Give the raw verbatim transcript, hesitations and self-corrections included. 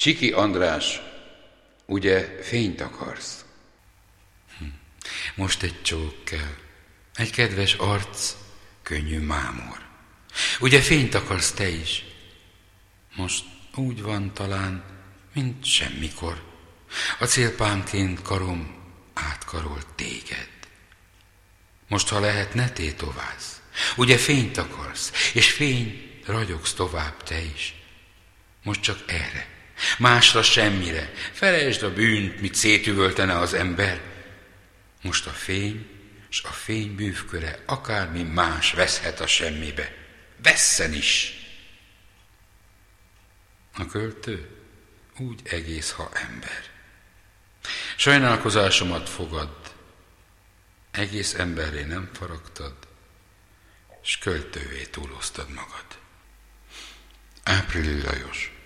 Csiki András, ugye fényt akarsz? Hm. Most egy csók kell, egy kedves arc, könnyű mámor. Ugye fényt akarsz te is? Most úgy van talán, mint semmikor. A célpámként karom átkarolt téged. Most, ha lehet, ne tétovázz. Ugye fényt akarsz, és fény ragyogsz tovább te is. Most csak erre, másra semmire. Felejtsd a bűnt, mit szétüvöltene az ember. Most a fény, s a fény bűvköre akármi más veszhet a semmibe. Vesszen is! A költő úgy egész, ha ember. Sajnálkozásomat fogadd, egész emberré nem faragtad, s költővé túloztad magad. Április Lajos.